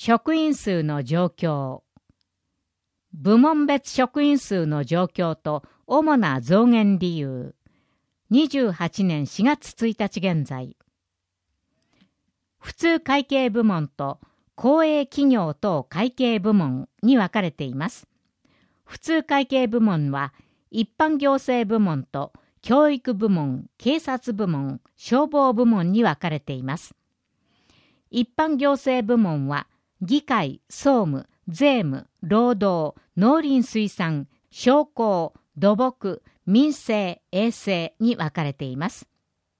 職員数の状況。部門別職員数の状況と主な増減理由。28年4月1日現在。普通会計部門と公営企業等会計部門に分かれています。普通会計部門は一般行政部門と教育部門、警察部門、消防部門に分かれています。一般行政部門は議会、総務、税務、労働、農林水産、商工、土木、民生、衛生に分かれています。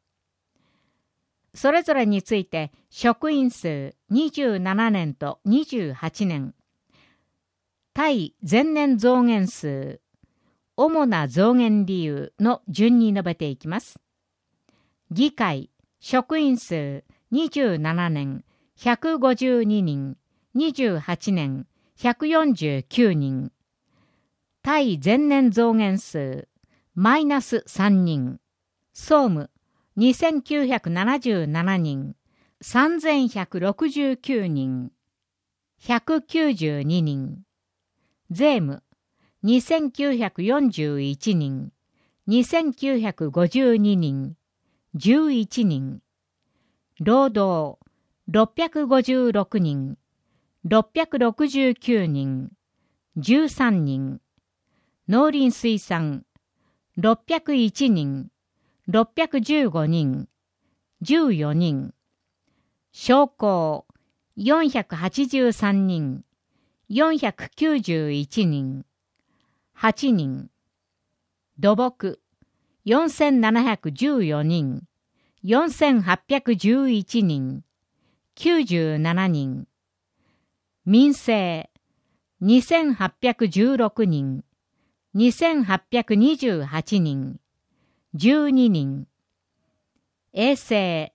それぞれについて職員数27年と28年、対前年増減数、主な増減理由の順に述べていきます。議会、職員数27年152人、28年149人、対前年増減数マイナス3人、総務2977人、3169人、192人、税務2941人、2952人、11人、労働656人、669人、13人、農林水産601人、615人、14人、商工483人、491人、8人、土木4714人、4811人、97人、民生2816人、2828人、12人、衛生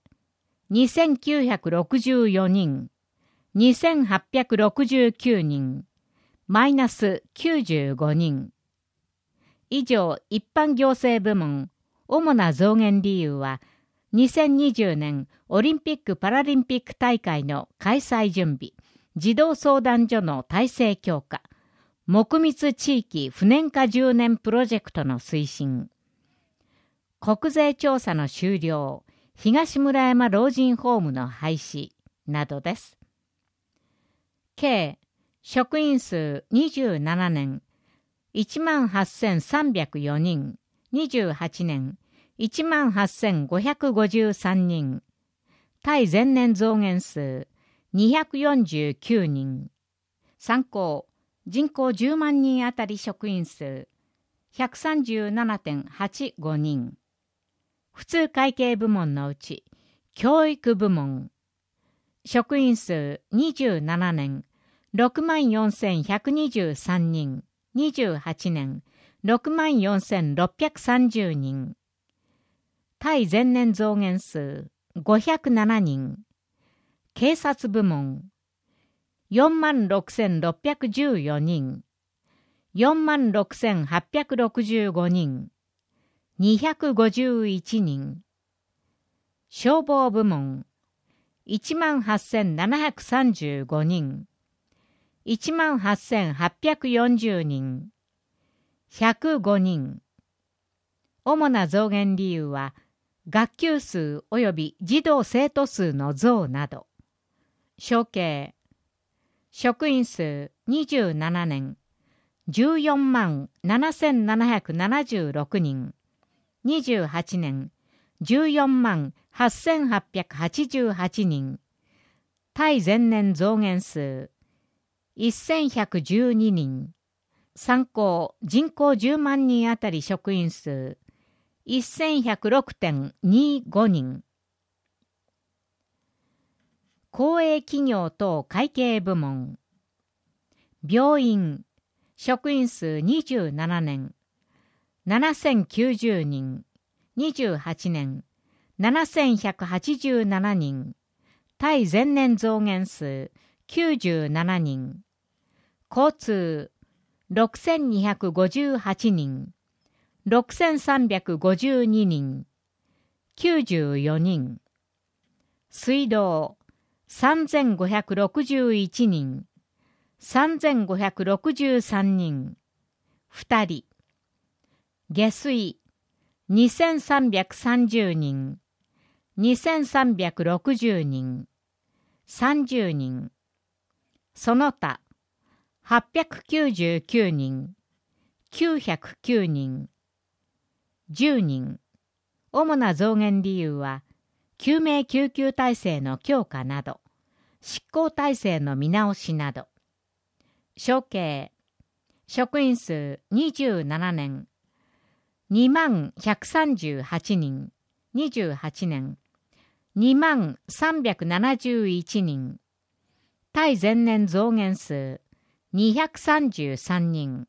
2964人、2869人、マイナス95人。以上、一般行政部門、主な増減理由は、2020年オリンピック・パラリンピック大会の開催準備、児童相談所の体制強化、木密地域不燃化10年プロジェクトの推進、国税調査の終了、東村山老人ホームの廃止などです。計職員数27年、18,304人、28年、18,553人、対前年増減数249人、参考、人口10万人あたり職員数 137.85 人、普通会計部門のうち、教育部門、職員数27年、64,123人、28年、64,630人、対前年増減数507人、警察部門、46,614人、46,865人、251人、消防部門、18,735人、18,840人、105人。主な増減理由は、学級数及び児童生徒数の増など。集計。職員数27年、14万7,776人。28年、14万8,888人。対前年増減数、1,112人。参考、人口10万人あたり職員数、1106.25 人。公営企業等会計部門。病院、職員数27年、7,090人、28年、7,187人、対前年増減数97人、交通6,258人、6,352人、94人、水道 3561人、3563人、2人。下水、2330人、2360人、30人。その他、899人、909人、10人。主な増減理由は、救命救急体制の強化など、執行体制の見直しなど。承継、職員数27年、2138人、28年、2371人。対前年増減数233人。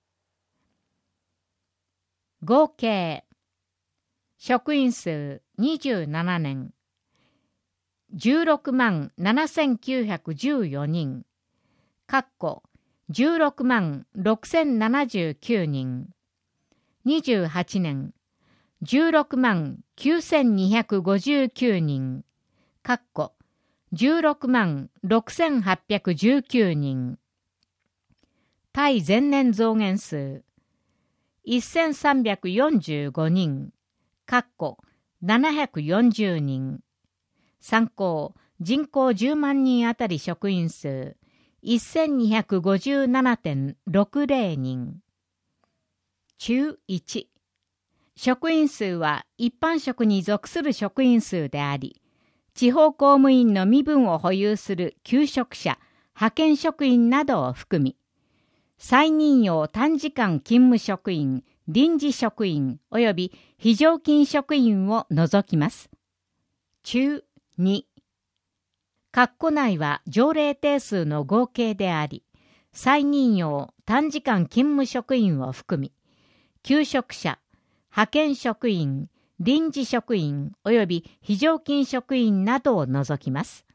合計、職員数27年、16万7914人、16万6079人。28年、16万9259人、16万6819人。対前年増減数、1345人、740人。参考、人口10万人あたり職員数、1257.60 人。中1、職員数は一般職に属する職員数であり、地方公務員の身分を保有する求職者、派遣職員などを含み、再任用短時間勤務職員、臨時職員及び非常勤職員を除きます。中2、括弧内は条例定数の合計であり、再任用短時間勤務職員を含み、求職者、派遣職員、臨時職員及び非常勤職員などを除きます。